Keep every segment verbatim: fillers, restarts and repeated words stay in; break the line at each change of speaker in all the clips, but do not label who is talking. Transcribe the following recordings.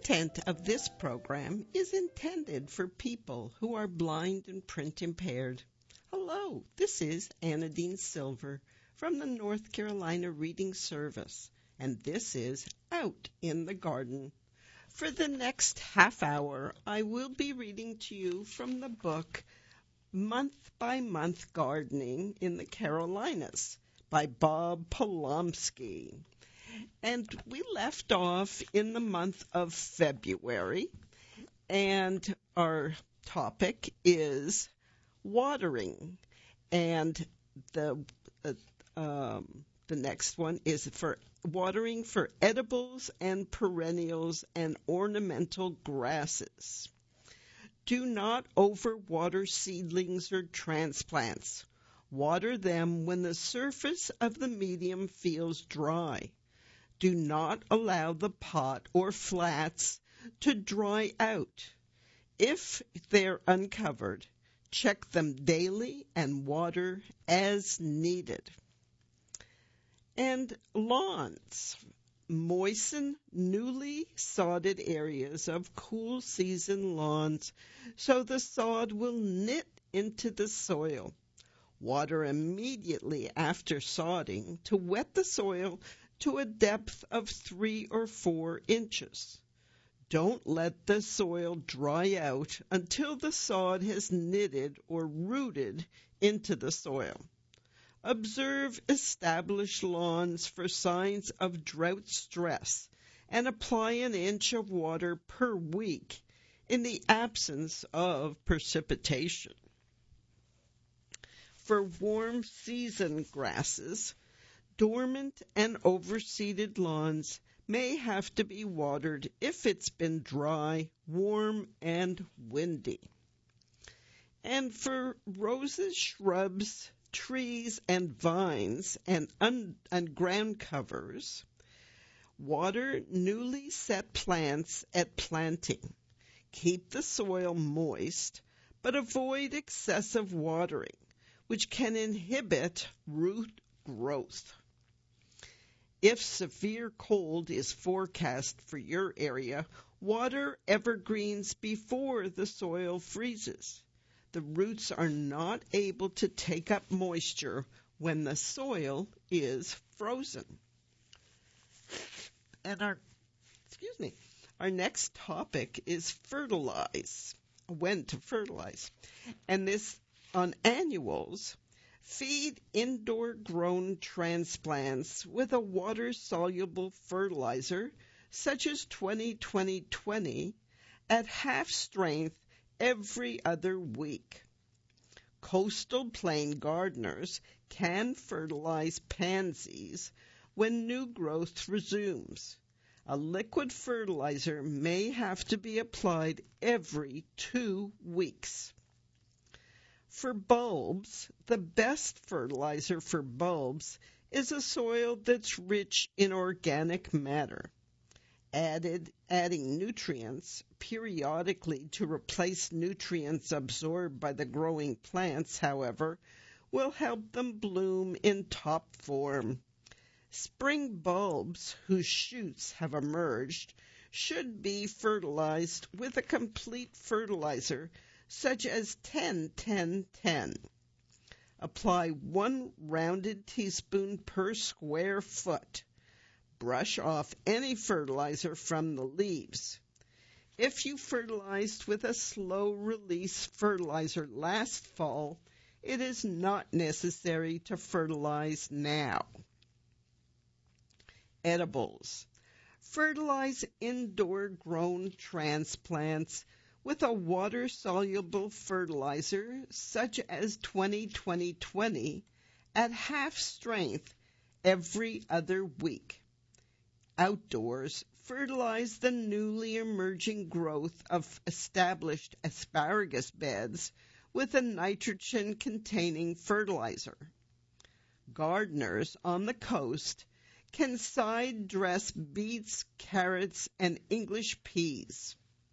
content of this program is intended for people who are blind and print impaired. Hello, this is Anadine Silver from the North Carolina Reading Service, and this is Out in the Garden. For the next half hour, I will be reading to you from the book Month by Month Gardening in the Carolinas by Bob Polomsky. And we left off in the month of February, and our topic is watering. And the uh, um, the next one is for watering for edibles and perennials and ornamental grasses. Do not overwater seedlings or transplants. Water them when the surface of the medium feels dry. Do not allow the pot or flats to dry out. If they're uncovered, check them daily and water as needed. And lawns. Moisten newly sodded areas of cool season lawns so the sod will knit into the soil. Water immediately after sodding to wet the soil to a depth of three or four inches. Don't let the soil dry out until the sod has knitted or rooted into the soil. Observe established lawns for signs of drought stress and apply an inch of water per week in the absence of precipitation. For warm season grasses, dormant and overseeded lawns may have to be watered if it's been dry, warm, and windy. And for roses, shrubs, trees, and vines and, un- and ground covers, water newly set plants at planting. Keep the soil moist, but avoid excessive watering, which can inhibit root growth. If severe cold is forecast for your area, water evergreens before the soil freezes. The roots are not able to take up moisture when the soil is frozen. And our, excuse me, our next topic is fertilize, when to fertilize. And this on annuals. Feed indoor-grown transplants with a water-soluble fertilizer, such as twenty twenty twenty, at half strength every other week. Coastal plain gardeners can fertilize pansies when new growth resumes. A liquid fertilizer may have to be applied every two weeks. For bulbs, the best fertilizer for bulbs is a soil that's rich in organic matter. Added, adding nutrients periodically to replace nutrients absorbed by the growing plants, however, will help them bloom in top form. Spring bulbs whose shoots have emerged should be fertilized with a complete fertilizer such as ten ten ten. Apply one rounded teaspoon per square foot. Brush off any fertilizer from the leaves. If you fertilized with a slow-release fertilizer last fall, it is not necessary to fertilize now. Edibles. Fertilize indoor-grown transplants with a water-soluble fertilizer such as twenty twenty twenty at half strength every other week. Outdoors, fertilize the newly emerging growth of established asparagus beds with a nitrogen-containing fertilizer. Gardeners on the coast can side dress beets, carrots, and English peas.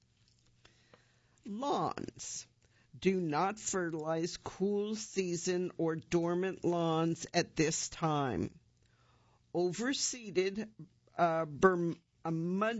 Lawns. Do not fertilize cool season or dormant lawns at this time. Overseeded uh, Berm, uh, mud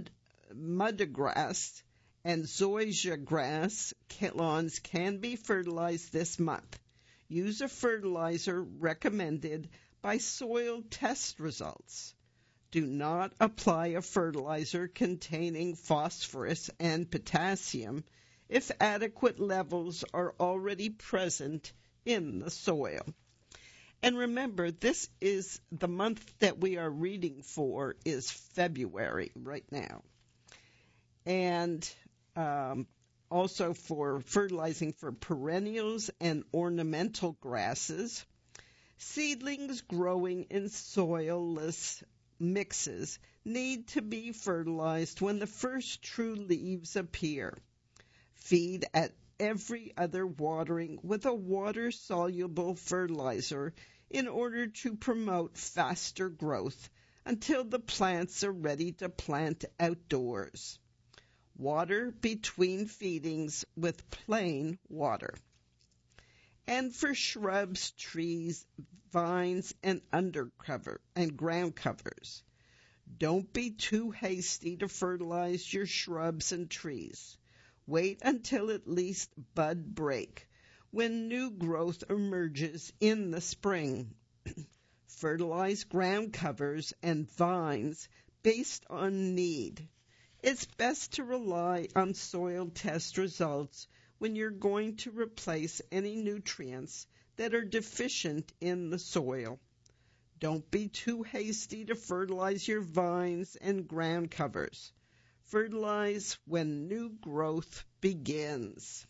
muddergrass and zoysia grass lawns can be fertilized this month. Use a fertilizer recommended by soil test results. Do not apply a fertilizer containing phosphorus and potassium if adequate levels are already present in the soil. And remember, this is the month that we are reading for is February right now. And um, also for fertilizing for perennials and ornamental grasses. Seedlings growing in soilless mixes need to be fertilized when the first true leaves appear. Feed at every other watering with a water-soluble fertilizer in order to promote faster growth until the plants are ready to plant outdoors. Water between feedings with plain water. And for shrubs, trees, vines, and undercover and ground covers, don't be too hasty to fertilize your shrubs and trees. Wait until at least bud break, when new growth emerges in the spring. Fertilize ground covers and vines based on need. It's best to rely on soil test results when you're going to replace any nutrients that are deficient in the soil. Don't be too hasty to fertilize your vines and ground covers. Fertilize when new growth begins.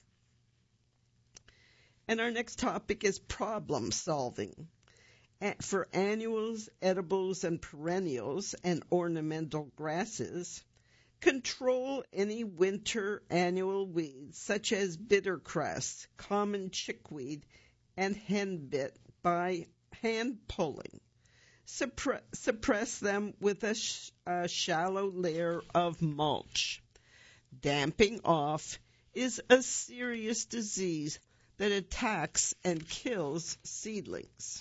And our next topic is problem solving. For annuals, edibles, and perennials and ornamental grasses, control any winter annual weeds such as bittercress, common chickweed, and henbit by hand pulling. Suppre- suppress them with a, sh- a shallow layer of mulch. Damping off is a serious disease that attacks and kills seedlings.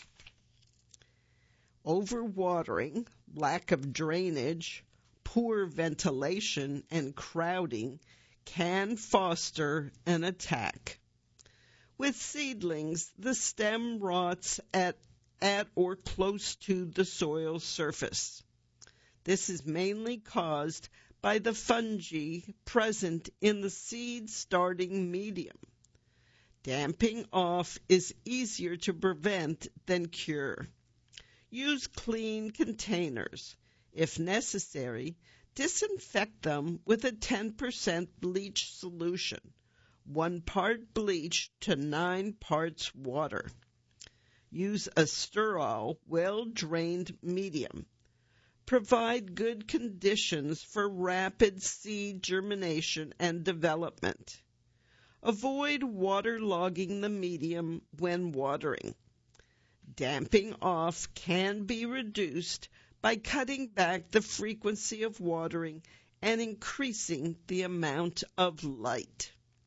Overwatering, lack of drainage, poor ventilation, and crowding can foster an attack. With seedlings, the stem rots at, at or close to the soil surface. This is mainly caused by the fungi present in the seed starting medium. Damping off is easier to prevent than cure. Use clean containers. If necessary, disinfect them with a ten percent bleach solution, one part bleach to nine parts water. Use a sterile, well-drained medium. Provide good conditions for rapid seed germination and development. Avoid waterlogging the medium when watering. Damping off can be reduced by cutting back the frequency of watering and increasing the amount of light.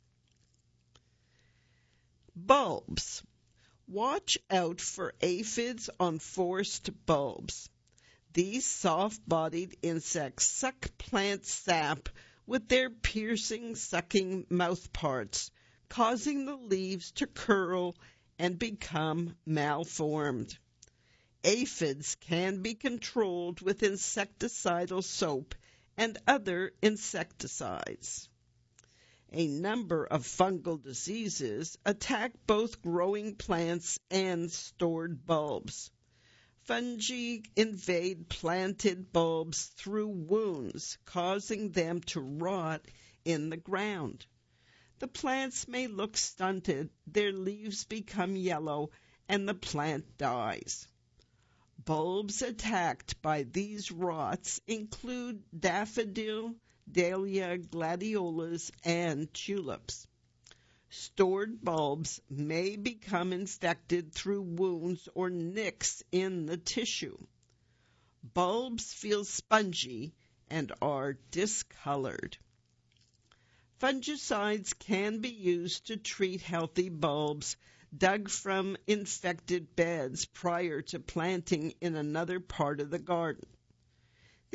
Bulbs. Watch out for aphids on forced bulbs. These soft-bodied insects suck plant sap with their piercing, sucking mouthparts, causing the leaves to curl and become malformed. Aphids can be controlled with insecticidal soap and other insecticides. A number of fungal diseases attack both growing plants and stored bulbs. Fungi invade planted bulbs through wounds, causing them to rot in the ground. The plants may look stunted, their leaves become yellow, and the plant dies. Bulbs attacked by these rots include daffodil, dahlia, gladiolas, and tulips. Stored bulbs may become infected through wounds or nicks in the tissue. Bulbs feel spongy and are discolored. Fungicides can be used to treat healthy bulbs dug from infected beds prior to planting in another part of the garden.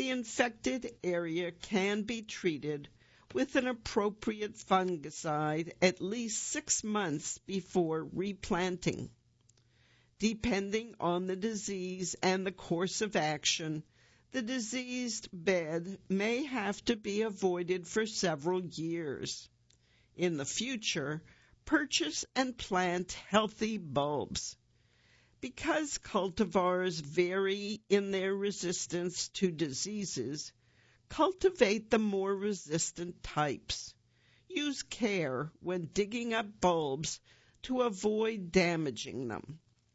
The infected area can be treated with an appropriate fungicide at least six months before replanting. Depending on the disease and the course of action, the diseased bed may have to be avoided for several years. In the future, purchase and plant healthy bulbs. Because cultivars vary in their resistance to diseases, cultivate the more resistant types. Use care when digging up bulbs to avoid damaging them.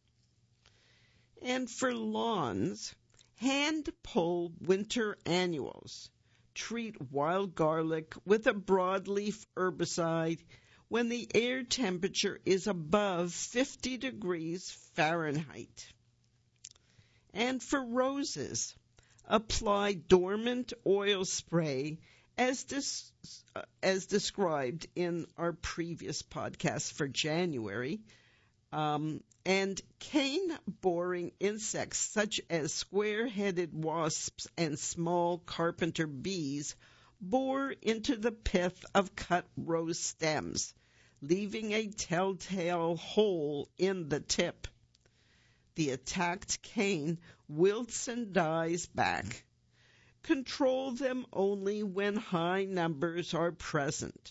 And for lawns, hand pull winter annuals. Treat wild garlic with a broadleaf herbicide when the air temperature is above fifty degrees Fahrenheit. And for roses, apply dormant oil spray as, dis- as described in our previous podcast for January. Um, and cane-boring insects such as square-headed wasps and small carpenter bees bore into the pith of cut rose stems, leaving a telltale hole in the tip. The attacked cane wilts and dies back. Control them only when high numbers are present.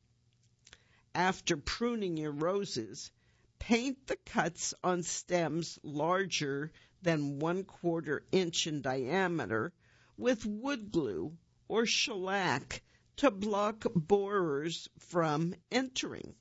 After pruning your roses, paint the cuts on stems larger than one quarter inch in diameter with wood glue or shellac to block borers from entering.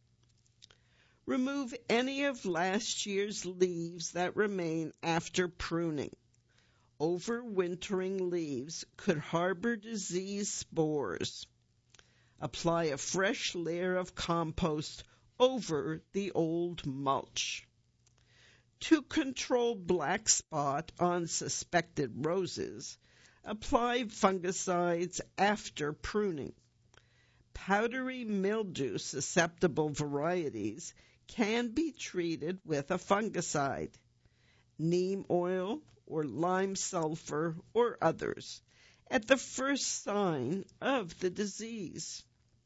Remove any of last year's leaves that remain after pruning. Overwintering leaves could harbor disease spores. Apply a fresh layer of compost over the old mulch. To control black spot on suspected roses, apply fungicides after pruning. Powdery mildew susceptible varieties can be treated with a fungicide, neem oil or lime sulfur or others, at the first sign of the disease.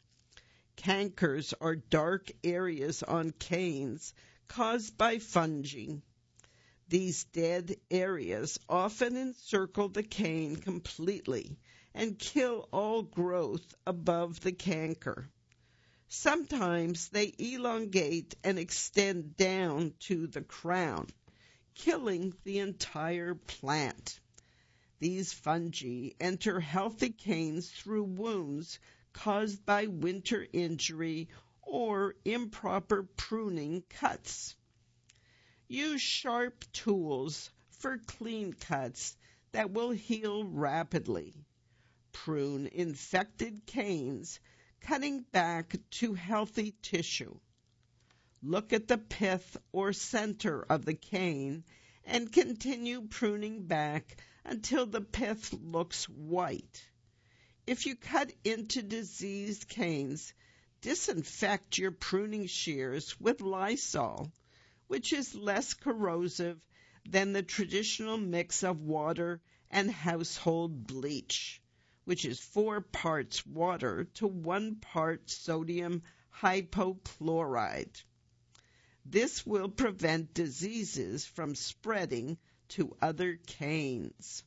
Cankers are dark areas on canes caused by fungi. These dead areas often encircle the cane completely and kill all growth above the canker. Sometimes they elongate and extend down to the crown, killing the entire plant. These fungi enter healthy canes through wounds caused by winter injury or improper pruning cuts. Use sharp tools for clean cuts that will heal rapidly. Prune infected canes, cutting back to healthy tissue. Look at the pith or center of the cane and continue pruning back until the pith looks white. If you cut into diseased canes, disinfect your pruning shears with Lysol, which is less corrosive than the traditional mix of water and household bleach, which is four parts water to one part sodium hypochlorite. This will prevent diseases from spreading to other canes.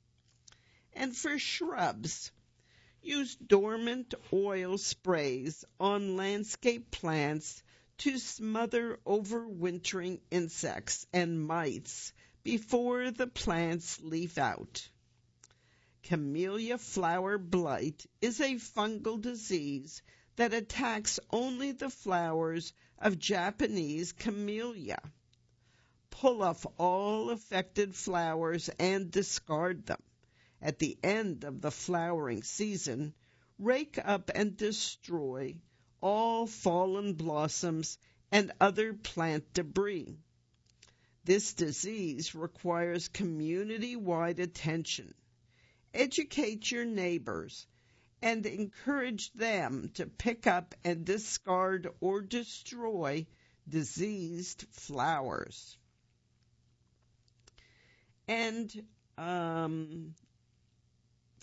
And for shrubs, use dormant oil sprays on landscape plants to smother overwintering insects and mites before the plants leaf out. Camellia flower blight is a fungal disease that attacks only the flowers of Japanese camellia. Pull off all affected flowers and discard them. At the end of the flowering season, rake up and destroy all fallen blossoms and other plant debris. This disease requires community-wide attention. Educate your neighbors and encourage them to pick up and discard or destroy diseased flowers. And um,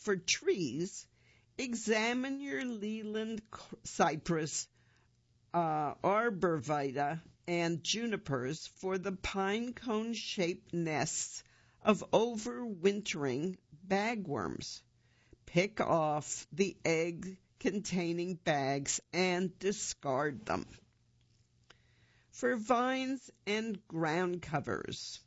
for trees, examine your Leland cypress, uh, arborvitae, and junipers for the pine cone-shaped nests of overwintering bagworms. Pick off the egg-containing bags and discard them. For vines and ground covers,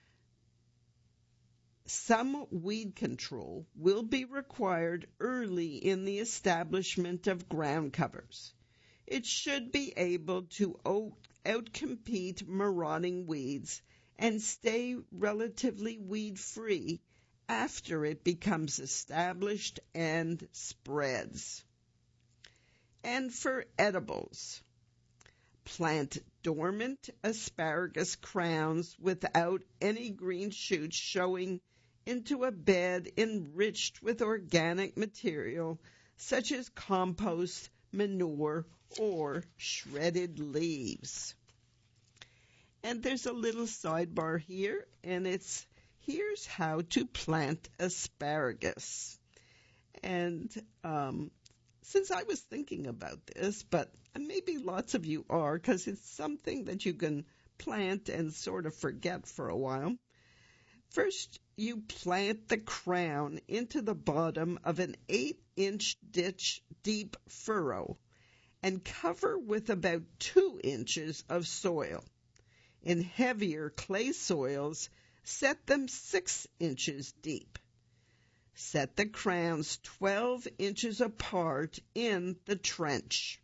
some weed control will be required early in the establishment of ground covers. It should be able to outcompete marauding weeds and stay relatively weed-free after it becomes established and spreads. And for edibles, plant dormant asparagus crowns without any green shoots showing into a bed enriched with organic material such as compost, manure, or shredded leaves. And there's a little sidebar here, and it's here's how to plant asparagus. And um, since I was thinking about this, but maybe lots of you are, because it's something that you can plant and sort of forget for a while. First, you plant the crown into the bottom of an eight-inch ditch deep furrow and cover with about two inches of soil. In heavier clay soils, set them six inches deep. Set the crowns twelve inches apart in the trench.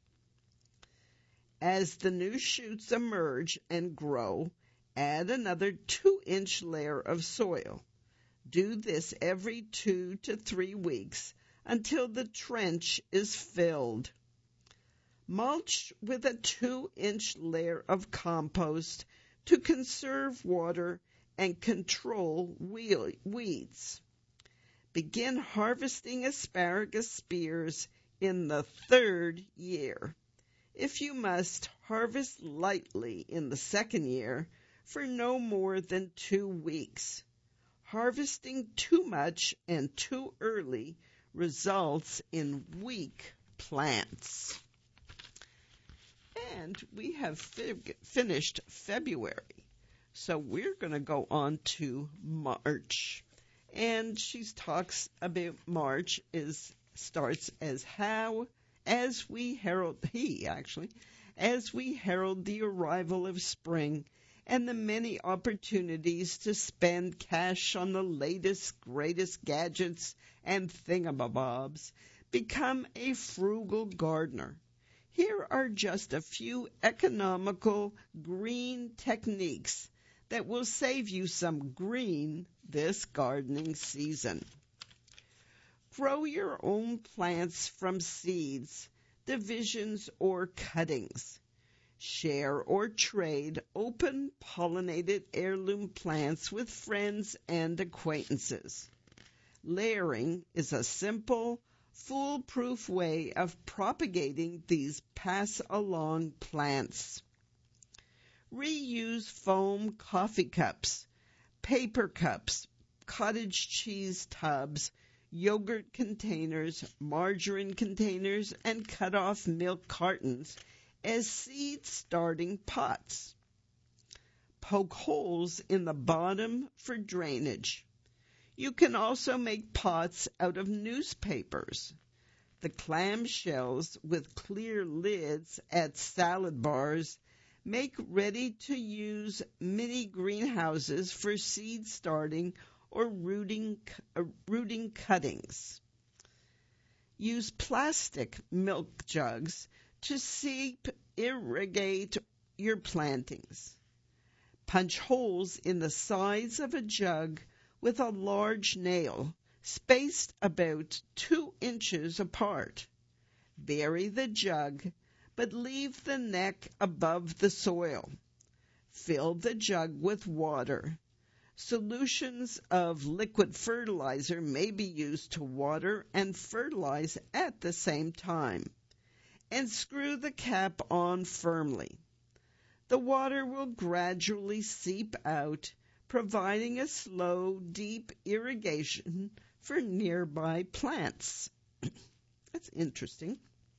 As the new shoots emerge and grow, add another two-inch layer of soil. Do this every two to three weeks until the trench is filled. Mulch with a two-inch layer of compost to conserve water and control weeds. Begin harvesting asparagus spears in the third year. If you must, harvest lightly in the second year for no more than two weeks. Harvesting too much and too early results in weak plants. And we have fi- finished February, so we're going to go on to March. And she talks about March is starts as how, as we herald, he actually, as we herald the arrival of spring and the many opportunities to spend cash on the latest, greatest gadgets and thingamabobs, become a frugal gardener. Here are just a few economical green techniques that will save you some green this gardening season. Grow your own plants from seeds, divisions, or cuttings. Share or trade open pollinated heirloom plants with friends and acquaintances. Layering is a simple, foolproof way of propagating these pass-along plants. Reuse foam coffee cups, paper cups, cottage cheese tubs, yogurt containers, margarine containers, and cut-off milk cartons as seed starting pots. Poke holes in the bottom for drainage. You can also make pots out of newspapers. The clamshells with clear lids at salad bars make ready-to-use mini greenhouses for seed starting or rooting, uh, rooting cuttings. Use plastic milk jugs to seep irrigate your plantings. Punch holes in the sides of a jug with a large nail, spaced about two inches apart. Bury the jug, but leave the neck above the soil. Fill the jug with water. Solutions of liquid fertilizer may be used to water and fertilize at the same time. And screw the cap on firmly. The water will gradually seep out, providing a slow, deep irrigation for nearby plants. That's interesting.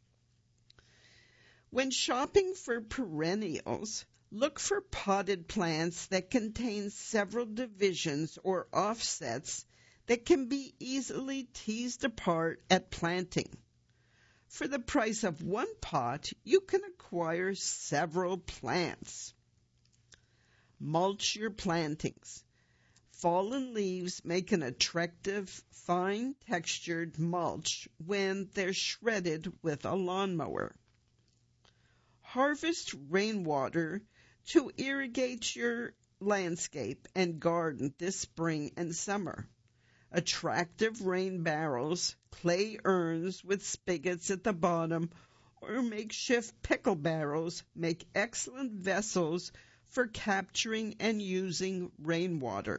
When shopping for perennials, look for potted plants that contain several divisions or offsets that can be easily teased apart at planting. For the price of one pot, you can acquire several plants. Mulch your plantings. Fallen leaves make an attractive, fine-textured mulch when they're shredded with a lawnmower. Harvest rainwater to irrigate your landscape and garden this spring and summer. Attractive rain barrels, clay urns with spigots at the bottom, or makeshift pickle barrels make excellent vessels for capturing and using rainwater.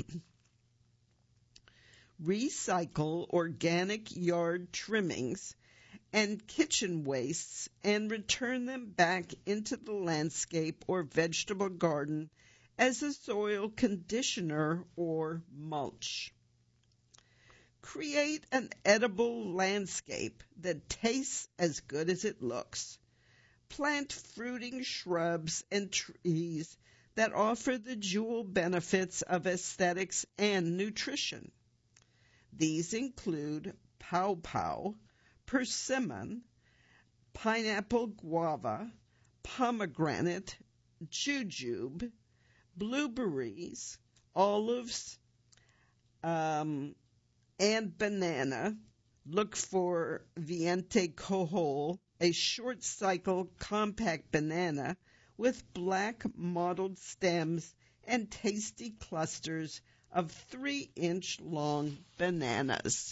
Recycle organic yard trimmings and kitchen wastes and return them back into the landscape or vegetable garden as a soil conditioner or mulch. Create an edible landscape that tastes as good as it looks. Plant fruiting shrubs and trees that offer the dual benefits of aesthetics and nutrition. These include pawpaw, persimmon, pineapple guava, pomegranate, jujube, blueberries, olives, um, and banana. Look for Viente Cojol, a short-cycle compact banana with black mottled stems and tasty clusters of three-inch long bananas.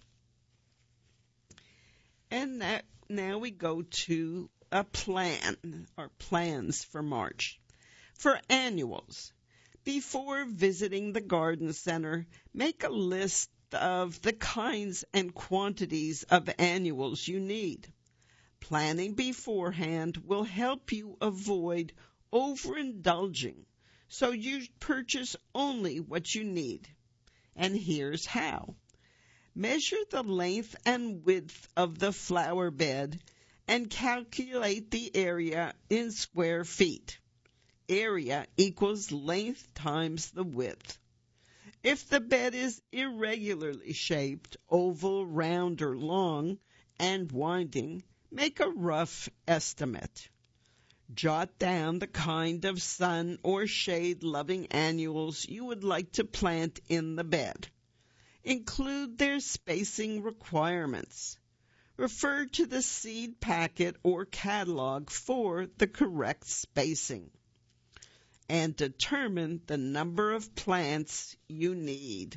And that, now we go to a plan, or plans for March. For annuals, before visiting the garden center, make a list of the kinds and quantities of annuals you need. Planning beforehand will help you avoid overindulging, so you purchase only what you need. And here's how. Measure the length and width of the flower bed and calculate the area in square feet. Area equals length times the width. If the bed is irregularly shaped, oval, round, or long, and winding, make a rough estimate. Jot down the kind of sun or shade-loving annuals you would like to plant in the bed. Include their spacing requirements. Refer to the seed packet or catalog for the correct spacing. And determine the number of plants you need.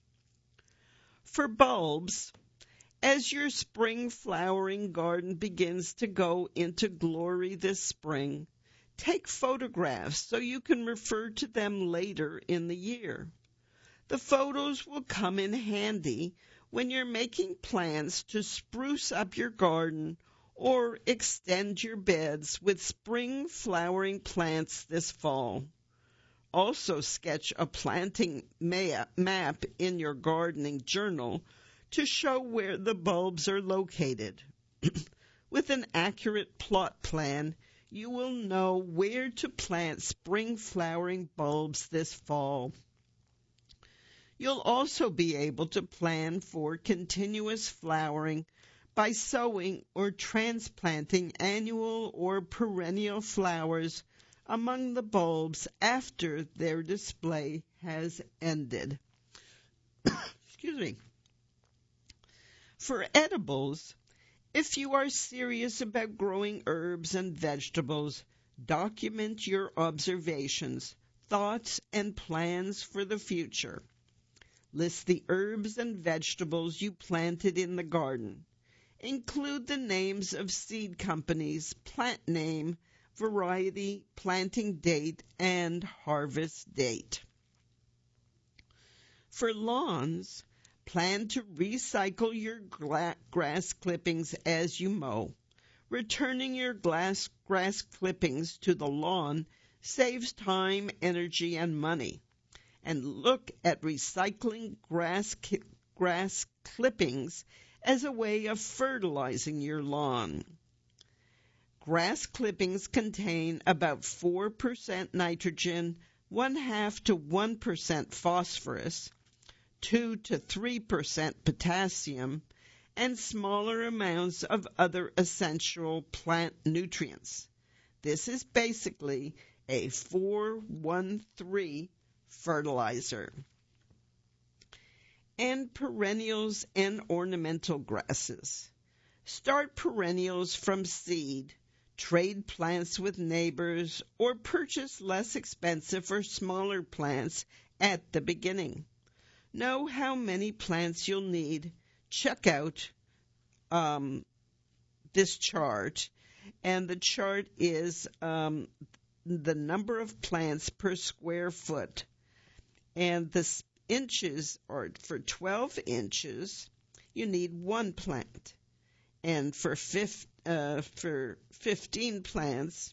For bulbs, as your spring flowering garden begins to go into glory this spring, take photographs so you can refer to them later in the year. The photos will come in handy when you're making plans to spruce up your garden or extend your beds with spring flowering plants this fall. Also sketch a planting map in your gardening journal to show where the bulbs are located. With an accurate plot plan, you will know where to plant spring flowering bulbs this fall. You'll also be able to plan for continuous flowering by sowing or transplanting annual or perennial flowers among the bulbs after their display has ended. Excuse me. For edibles, if you are serious about growing herbs and vegetables, document your observations, thoughts, and plans for the future. List the herbs and vegetables you planted in the garden. Include the names of seed companies, plant name, variety, planting date, and harvest date. For lawns, plan to recycle your gra- grass clippings as you mow. Returning your glass, grass clippings to the lawn saves time, energy, and money. And look at recycling grass ki- grass clippings as a way of fertilizing your lawn. Grass clippings contain about four percent nitrogen, one half to one percent phosphorus, two to three percent potassium, and smaller amounts of other essential plant nutrients. This is basically a four one three fertilizer. And perennials and ornamental grasses. Start perennials from seed, trade plants with neighbors, or purchase less expensive or smaller plants at the beginning. Know how many plants you'll need. Check out um, this chart, and the chart is um, the number of plants per square foot, and the inches, or for twelve inches, you need one plant, and for fifth, uh, for fifteen plants,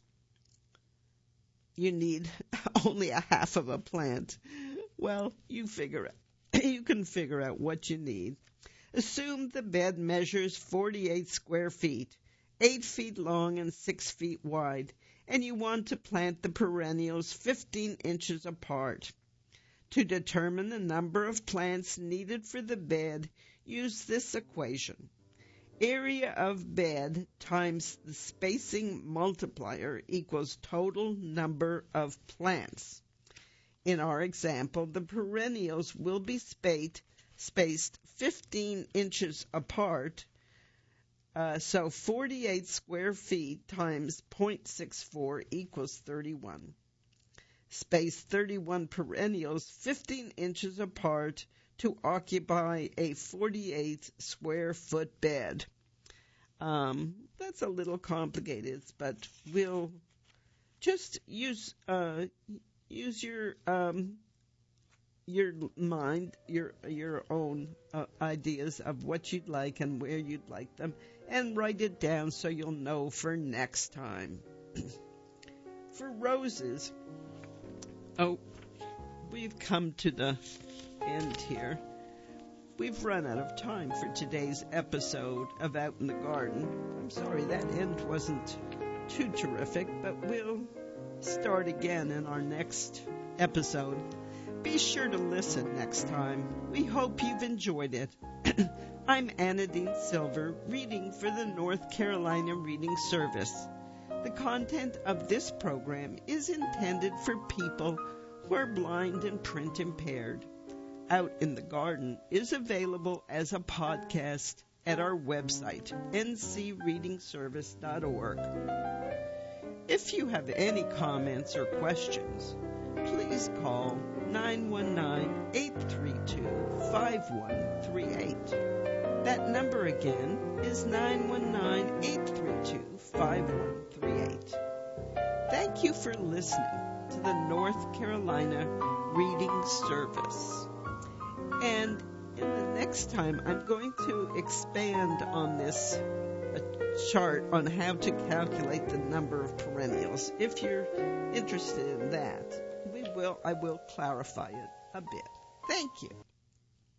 you need only a half of a plant. Well, you figure it. You can figure out what you need. Assume the bed measures forty-eight square feet, eight feet long and six feet wide, and you want to plant the perennials fifteen inches apart. To determine the number of plants needed for the bed, use this equation. Area of bed times the spacing multiplier equals total number of plants. In our example, the perennials will be spaced, spaced fifteen inches apart, uh, so forty-eight square feet times zero point six four equals thirty-one. Space thirty-one perennials fifteen inches apart to occupy a forty-eight square foot bed. Um, that's a little complicated, but we'll just use uh, use your um, your mind, your your own uh, ideas of what you'd like and where you'd like them, and write it down so you'll know for next time. For roses, oh, we've come to the end here. We've run out of time for today's episode of Out in the Garden. I'm sorry that end wasn't too terrific, but we'll start again in our next episode. Be sure to listen next time. We hope you've enjoyed it. I'm Anadine Silver, reading for the North Carolina Reading Service. The content of this program is intended for people who are blind and print impaired. Out in the Garden is available as a podcast at our website, n c reading service dot org. If you have any comments or questions, please call nine one nine, eight three two, five one three eight. That number again is nine one nine, eight three two, five one three eight. Thank you for listening to the North Carolina Reading Service. And in the next time, I'm going to expand on this uh, chart on how to calculate the number of perennials. If you're interested in that, we will, I will clarify it a bit. Thank you.